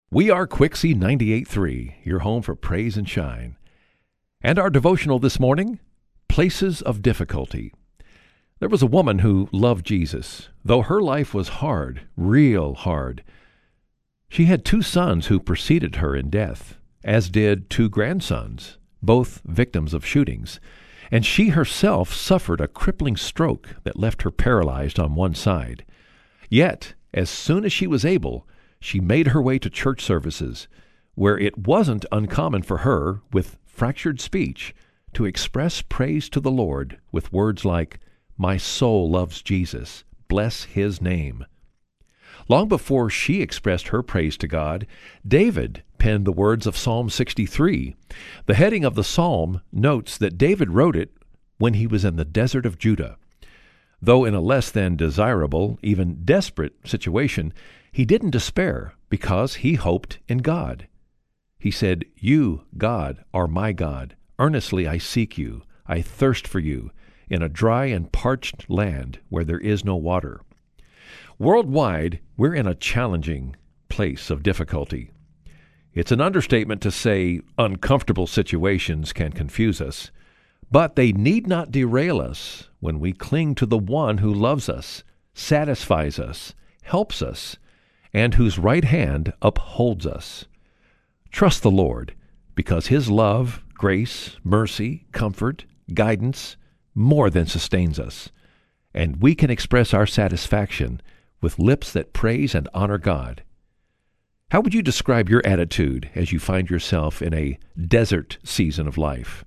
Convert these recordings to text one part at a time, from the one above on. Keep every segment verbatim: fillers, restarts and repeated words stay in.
We are Quixie ninety-eight point three, your home for praise and shine. And our devotional this morning, Places of Difficulty. There was a woman who loved Jesus, though her life was hard, real hard. She had two sons who preceded her in death, as did two grandsons, both victims of shootings, and she herself suffered a crippling stroke that left her paralyzed on one side. Yet, as soon as she was able, she made her way to church services, where it wasn't uncommon for her, with fractured speech, to express praise to the Lord with words like, "My soul loves Jesus. Bless His name." Long before she expressed her praise to God, David penned the words of Psalm sixty-three. The heading of the psalm notes that David wrote it when he was in the desert of Judah. Though in a less than desirable, even desperate situation, he didn't despair because he hoped in God. He said, "You, God, are my God. Earnestly I seek you. I thirst for you in a dry and parched land where there is no water." Worldwide, we're in a challenging place of difficulty. It's an understatement to say uncomfortable situations can confuse us, but they need not derail us when we cling to the one who loves us, satisfies us, helps us, and whose right hand upholds us. Trust the Lord, because His love, grace, mercy, comfort, guidance more than sustains us, and we can express our satisfaction with lips that praise and honor God. How would you describe your attitude as you find yourself in a desert season of life?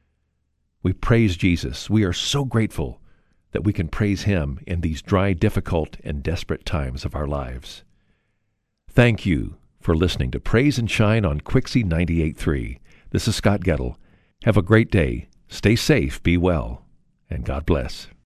We praise Jesus. We are so grateful that we can praise Him in these dry, difficult, and desperate times of our lives. Thank you for listening to Praise and Shine on Quixie ninety-eight point three. This is Scott Gettle. Have a great day. Stay safe, be well, and God bless.